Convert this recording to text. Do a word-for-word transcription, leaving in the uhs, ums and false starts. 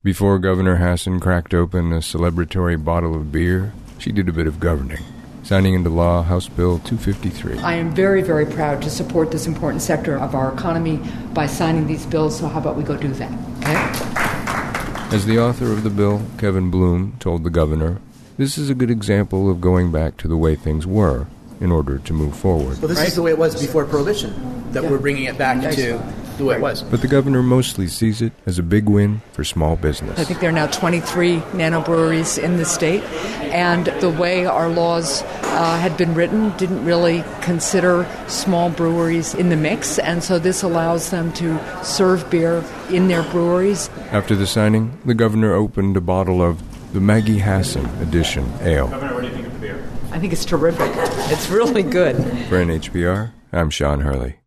Before Governor Hassan cracked open a celebratory bottle of beer, she did a bit of governing, signing into law House Bill two fifty-three. I am very, very proud to support this important sector of our economy by signing these bills, so how about we go do that, okay? As the author of the bill, Kevin Bloom, told the governor, this is a good example of going back to the way things were in order to move forward. Well, this right? is the way it was before Prohibition, that yeah. we're bringing it back Nice. to the way it was. But the governor mostly sees it as a big win for small business. I think there are now twenty-three nanobreweries in the state, and the way our laws uh, had been written didn't really consider small breweries in the mix, and so this allows them to serve beer in their breweries. After the signing, the governor opened a bottle of the Maggie Hassan Edition Ale. Governor, what do you think of the beer? I think it's terrific. It's really good. For N H B R, I'm Sean Hurley.